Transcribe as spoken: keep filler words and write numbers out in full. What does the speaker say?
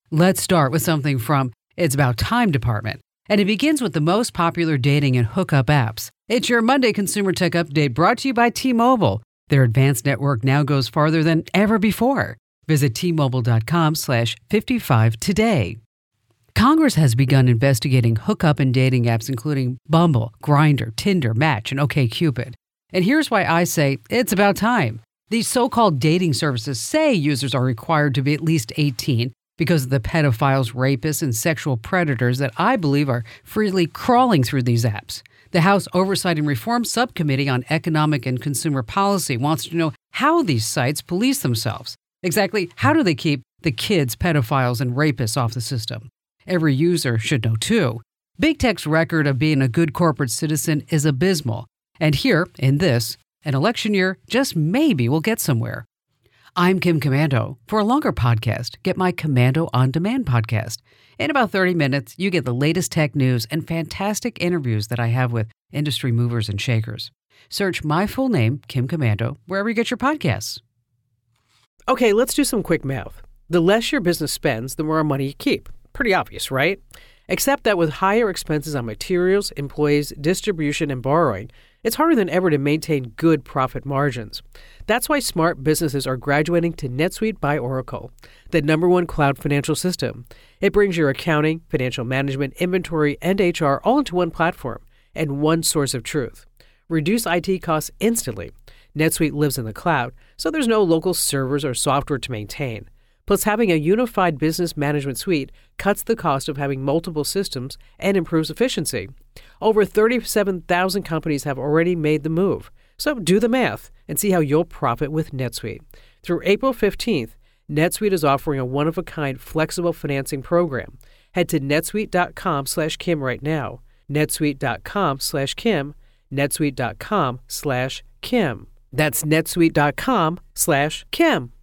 Let's start with something from It's About Time department. And it begins with the most popular dating and hookup apps. It's your Monday Consumer Tech Update brought to you by T-Mobile. Their advanced network now goes farther than ever before. Visit T-Mobile.com slash 55 today. Congress has begun investigating hookup and dating apps including Bumble, Grindr, Tinder, Match, and OkCupid. And here's why I say it's about time. These so-called dating services say users are required to be at least eighteen because of the pedophiles, rapists, and sexual predators that I believe are freely crawling through these apps. The House Oversight and Reform Subcommittee on Economic and Consumer Policy wants to know how these sites police themselves. Exactly how do they keep the kids, pedophiles, and rapists off the system? Every user should know too. Big Tech's record of being a good corporate citizen is abysmal. And here, in this, an election year just maybe will get somewhere. I'm Kim Komando. For a longer podcast, get my Komando On Demand podcast. In about thirty minutes, you get the latest tech news and fantastic interviews that I have with industry movers and shakers. Search my full name, Kim Komando, wherever you get your podcasts. Okay, let's do some quick math. The less your business spends, the more money you keep. Pretty obvious, right? Except that with higher expenses on materials, employees, distribution, and borrowing, it's harder than ever to maintain good profit margins. That's why smart businesses are graduating to NetSuite by Oracle, the number one cloud financial system. It brings your accounting, financial management, inventory, and H R all into one platform and one source of truth. Reduce I T costs instantly. NetSuite lives in the cloud, so there's no local servers or software to maintain. Plus, having a unified business management suite cuts the cost of having multiple systems and improves efficiency. Over thirty-seven thousand companies have already made the move. So do the math and see how you'll profit with NetSuite. Through April fifteenth, NetSuite is offering a one-of-a-kind flexible financing program. Head to netsuite.com slash Kim right now. netsuite.com slash Kim. netsuite.com slash Kim. That's netsuite.com slash Kim.